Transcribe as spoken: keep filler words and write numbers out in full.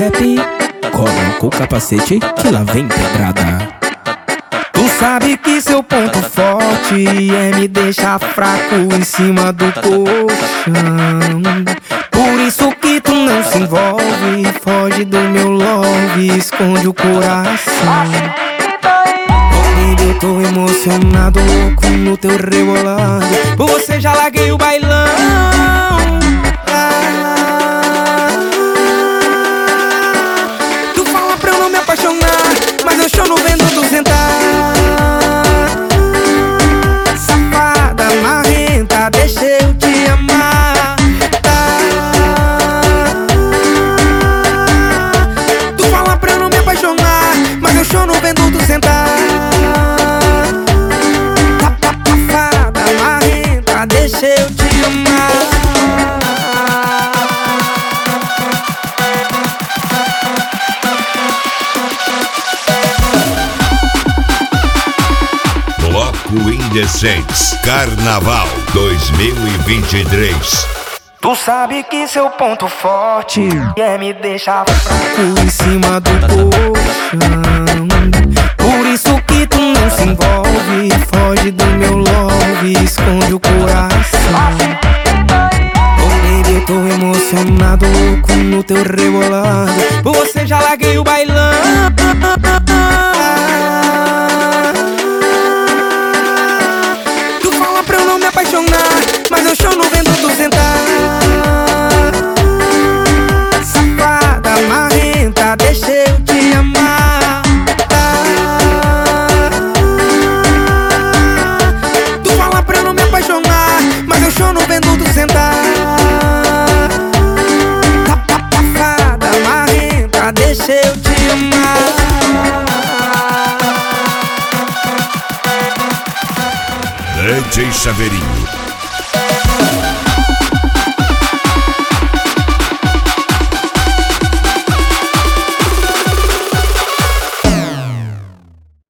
rap, coloca o capacete que lá vem pedrada. Tu sabe que seu ponto forte é me deixar fraco em cima do colchão. Por isso que tu não se envolve, foge do meu love, esconde o coração. Eu tô emocionado, louco no teu rebolado. Por você já larguei o bailão. ah, Tu fala pra eu não me apaixonar, mas eu choro vendo tu sentar. Safada, marrenta, deixa eu te amar. Tu fala pra eu não me apaixonar, mas eu choro vendo tu sentar. Deixa eu te amar. Bloco Indecentes Carnaval dois mil e vinte e três. Tu sabe que seu ponto forte é me deixar fraco em cima do colchão. Por isso que tu não se envolve, foge do meu love, esconde o coração. Oh baby, eu tô emocionado, louco no teu rebolado. Por você já larguei o bailão. Tu fala pra eu não me apaixonar, mas eu choro vendo tu sentar. Safada, marrenta, deixa eu te amar. Tu fala pra eu não me apaixonar, mas eu choro vendo tu sentar. Safada, marrenta, deixa eu te amar. D J Chaveirinho